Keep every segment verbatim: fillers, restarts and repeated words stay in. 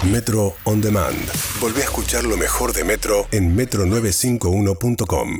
Metro On Demand. Volvé a escuchar lo mejor de Metro en metro novecientos cincuenta y uno punto com.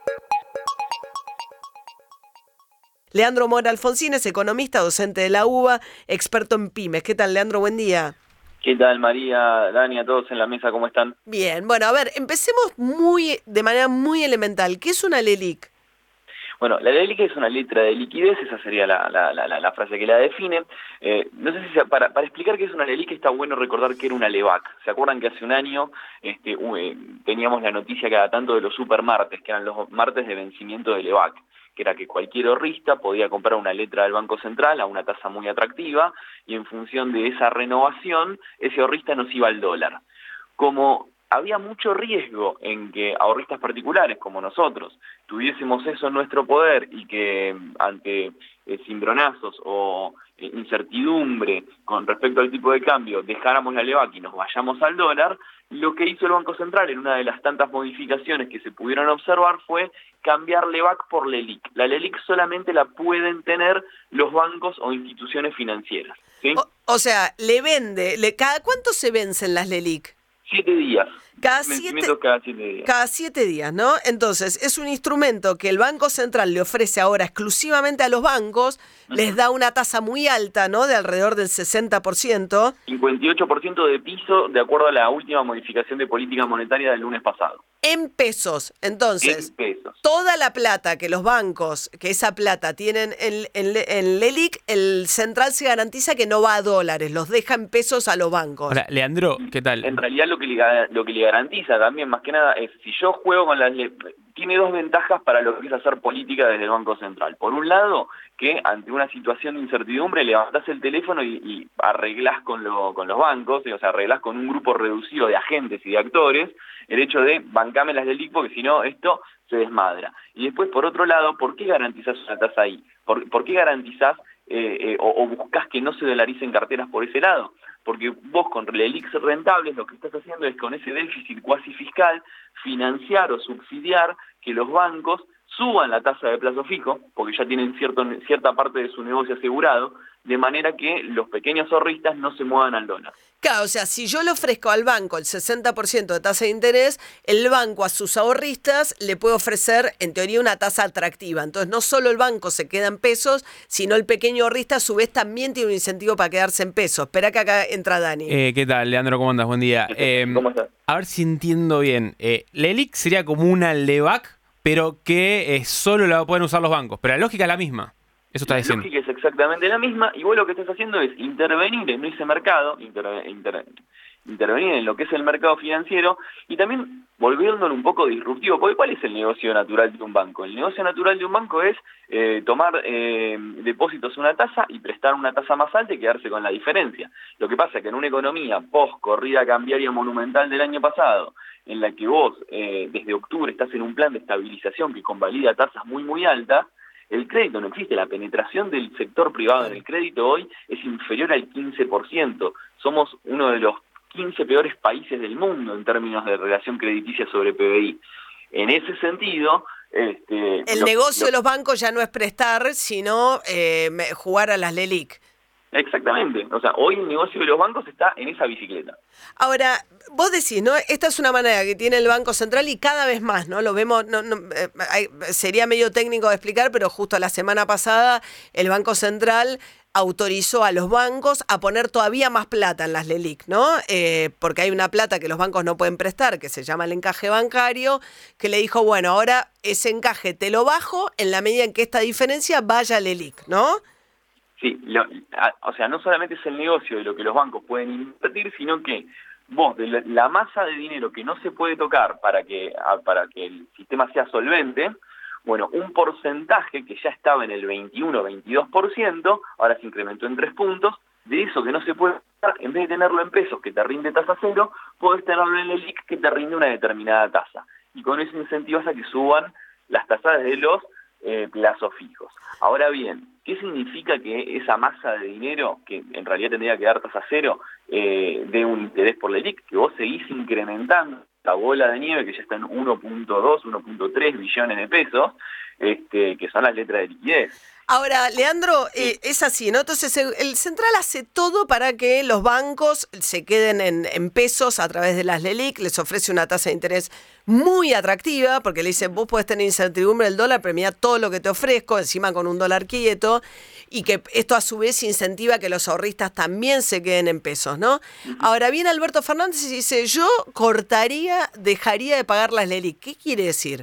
Leandro Mora Alfonsín es economista, docente de la UBA, experto en pymes. ¿Qué tal, Leandro? Buen día. ¿Qué tal, María, Dani, a todos en la mesa? ¿Cómo están? Bien, bueno, a ver, empecemos muy de manera muy elemental. ¿Qué es una LELIQ? Bueno, la LELIQ es una letra de liquidez, esa sería la, la, la, la frase que la define. Eh, no sé si se, para, para explicar qué es una LELIQ está bueno recordar que era una LEVAC. ¿Se acuerdan que hace un año este, uh, teníamos la noticia cada tanto de los supermartes, que eran los martes de vencimiento de LEVAC? Que era que cualquier ahorrista podía comprar una letra del Banco Central a una tasa muy atractiva y en función de esa renovación, ese ahorrista nos iba al dólar. Como había mucho riesgo en que ahorristas particulares como nosotros tuviésemos eso en nuestro poder y que ante eh, cimbronazos o eh, incertidumbre con respecto al tipo de cambio dejáramos la LEVAC y nos vayamos al dólar, lo que hizo el Banco Central en una de las tantas modificaciones que se pudieron observar fue cambiar LEVAC por LELIQ. La LELIQ solamente la pueden tener los bancos o instituciones financieras, ¿sí? O, o sea, le vende, le, ¿cada cuánto se vencen las LELIQ? Siete días. Cada siete, cada siete días. Cada siete días, ¿no? Entonces, es un instrumento que el Banco Central le ofrece ahora exclusivamente a los bancos, uh-huh. Les da una tasa muy alta, ¿no? De alrededor del sesenta por ciento. cincuenta y ocho por ciento de piso, de acuerdo a la última modificación de política monetaria del lunes pasado. En pesos. Entonces, en pesos. Toda la plata que los bancos, que esa plata tienen en, en, en LELIQ, el Central se garantiza que no va a dólares, los deja en pesos a los bancos. Ahora, Leandro, ¿qué tal? En realidad lo que le, lo que le garantiza también, más que nada, es si yo juego con las... Tiene dos ventajas para lo que es hacer política desde el Banco Central. Por un lado, que ante una situación de incertidumbre levantás el teléfono y, y arreglás con, lo, con los bancos, o sea, arreglás con un grupo reducido de agentes y de actores el hecho de bancame las LELIQ porque si no esto se desmadra. Y después, por otro lado, ¿por qué garantizás una tasa ahí? ¿Por, por qué garantizás eh, eh, o, o buscás que no se dolaricen carteras por ese lado? Porque vos con LELIQ rentables lo que estás haciendo es con ese déficit cuasi fiscal financiar o subsidiar que los bancos suban la tasa de plazo fijo, porque ya tienen cierto, cierta parte de su negocio asegurado, de manera que los pequeños ahorristas no se muevan al dólar. Claro, o sea, si yo le ofrezco al banco el sesenta por ciento de tasa de interés, el banco a sus ahorristas le puede ofrecer, en teoría, una tasa atractiva. Entonces, no solo el banco se queda en pesos, sino el pequeño ahorrista, a su vez, también tiene un incentivo para quedarse en pesos. Espera que acá entra Dani. Eh, ¿Qué tal, Leandro? ¿Cómo andas? Buen día. Eh, ¿Cómo estás? A ver si entiendo bien. Eh, LELIQ sería como una LEVAC, pero que eh, solo la pueden usar los bancos. Pero la lógica es la misma. Eso está diciendo. La lógica es exactamente la misma, y vos lo que estás haciendo es intervenir en ese mercado, inter, inter, intervenir en lo que es el mercado financiero, y también volviéndolo un poco disruptivo, porque ¿cuál es el negocio natural de un banco? El negocio natural de un banco es eh, tomar eh, depósitos a una tasa y prestar una tasa más alta y quedarse con la diferencia. Lo que pasa es que en una economía post-corrida cambiaria monumental del año pasado, en la que vos eh, desde octubre estás en un plan de estabilización que convalida tasas muy muy altas, el crédito no existe, la penetración del sector privado en el crédito hoy es inferior al quince por ciento. Somos uno de los quince peores países del mundo en términos de relación crediticia sobre P B I. En ese sentido... Este, el lo, negocio lo, de los bancos ya no es prestar, sino eh, jugar a las LELIQ. Exactamente, o sea, hoy el negocio de los bancos está en esa bicicleta. Ahora, vos decís, ¿no? Esta es una manera que tiene el Banco Central y cada vez más, ¿no? Lo vemos, no, no, eh, hay, sería medio técnico de explicar, pero justo la semana pasada el Banco Central autorizó a los bancos a poner todavía más plata en las LELIQ, ¿no? Eh, porque hay una plata que los bancos no pueden prestar, que se llama el encaje bancario, que le dijo, bueno, ahora ese encaje te lo bajo en la medida en que esta diferencia vaya a LELIQ, ¿no? Sí, lo, a, o sea, no solamente es el negocio de lo que los bancos pueden invertir, sino que vos, de la, la masa de dinero que no se puede tocar para que, a, para que el sistema sea solvente, bueno, un porcentaje que ya estaba en el veintiuno, veintidós por ciento, ahora se incrementó en tres puntos, de eso que no se puede tocar, en vez de tenerlo en pesos que te rinde tasa cero, podés tenerlo en el LELIQ que te rinde una determinada tasa. Y con eso incentivas a que suban las tasas de los eh, plazos fijos. Ahora bien, ¿qué significa que esa masa de dinero, que en realidad tendría que dar tasa cero, eh, dé un interés por LELIQ? Que vos seguís incrementando la bola de nieve, que ya está en uno punto dos, uno punto tres billones de pesos, este, que son las letras de liquidez. Ahora, Leandro, eh, es así, ¿no? Entonces, el, el central hace todo para que los bancos se queden en, en pesos a través de las LELIQ, les ofrece una tasa de interés muy atractiva, porque le dice, vos podés tener incertidumbre del dólar, pero mira todo lo que te ofrezco, encima con un dólar quieto, y que esto a su vez incentiva que los ahorristas también se queden en pesos, ¿no? Ahora viene Alberto Fernández y dice, yo cortaría, dejaría de pagar las LELIQ. ¿Qué quiere decir?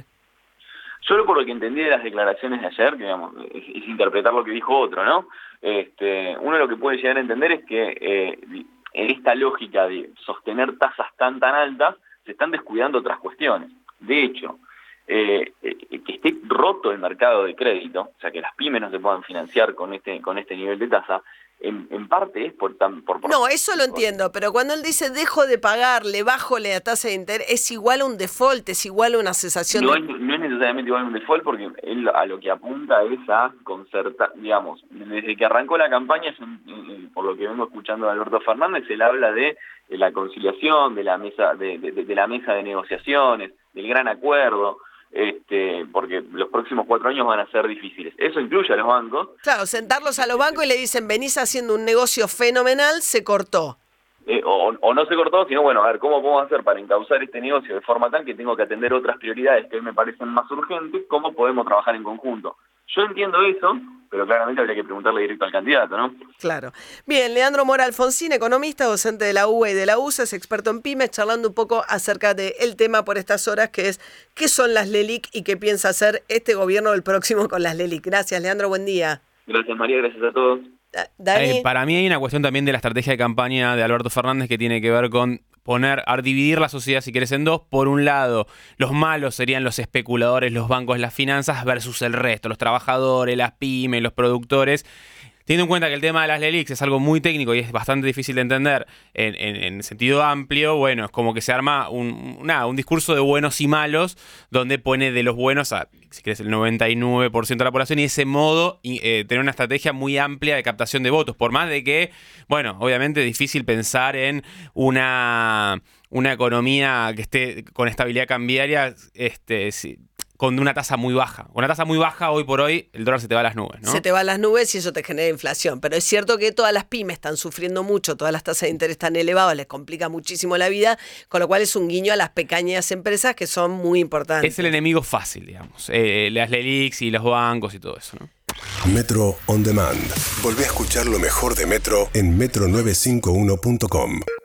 Solo por lo que entendí de las declaraciones de ayer, que digamos, es, es interpretar lo que dijo otro, ¿no? Este, uno lo que puede llegar a entender es que eh, en esta lógica de sostener tasas tan tan altas, se están descuidando otras cuestiones. De hecho, eh, eh, que esté roto el mercado de crédito, o sea, que las pymes no se puedan financiar con este con este nivel de tasa, en, en parte es por, tan, por, por... No, eso lo entiendo, pero cuando él dice dejo de pagar, le bajo la tasa de interés, es igual a un default, es igual a una cesación no de... Es, no es necesariamente igual a un default, porque él a lo que apunta es a concertar, digamos, desde que arrancó la campaña, por lo que vengo escuchando de Alberto Fernández, él habla de, de la conciliación, de la mesa de, de, de la mesa de negociaciones, del gran acuerdo, este, porque los próximos cuatro años van a ser difíciles. Eso incluye a los bancos. Claro, sentarlos a los bancos y le dicen, venís haciendo un negocio fenomenal, se cortó. Eh, o, o no se cortó, sino bueno, a ver, ¿cómo podemos hacer para encauzar este negocio de forma tal que tengo que atender otras prioridades que me parecen más urgentes? ¿Cómo podemos trabajar en conjunto? Yo entiendo eso, pero claramente habría que preguntarle directo al candidato, ¿no? Claro. Bien, Leandro Mora Alfonsín, economista, docente de la U B A y de la U S A, es experto en pymes, charlando un poco acerca del tema por estas horas, que es qué son las LELIQ y qué piensa hacer este gobierno del próximo con las LELIQ. Gracias, Leandro, buen día. Gracias, María, gracias a todos. Dani. Eh, para mí hay una cuestión también de la estrategia de campaña de Alberto Fernández que tiene que ver con poner, a dividir la sociedad, si querés, en dos. Por un lado, los malos serían los especuladores, los bancos, las finanzas, versus el resto, los trabajadores, las pymes, los productores. Teniendo en cuenta que el tema de las LELIQ es algo muy técnico y es bastante difícil de entender en, en, en sentido amplio, bueno, es como que se arma un, nada, un discurso de buenos y malos, donde pone de los buenos a, si querés, el noventa y nueve por ciento de la población, y de ese modo y, eh, tener una estrategia muy amplia de captación de votos, por más de que, bueno, obviamente es difícil pensar en una, una economía que esté con estabilidad cambiaria, este, si, con una tasa muy baja. Con una tasa muy baja, hoy por hoy, el dólar se te va a las nubes, ¿no? Se te va a las nubes y eso te genera inflación. Pero es cierto que todas las pymes están sufriendo mucho, todas las tasas de interés están elevadas, les complica muchísimo la vida, con lo cual es un guiño a las pequeñas empresas que son muy importantes. Es el enemigo fácil, digamos. Eh, las LELIQs y los bancos y todo eso, ¿no? Metro On Demand. Volvé a escuchar lo mejor de Metro en metro novecientos cincuenta y uno punto com.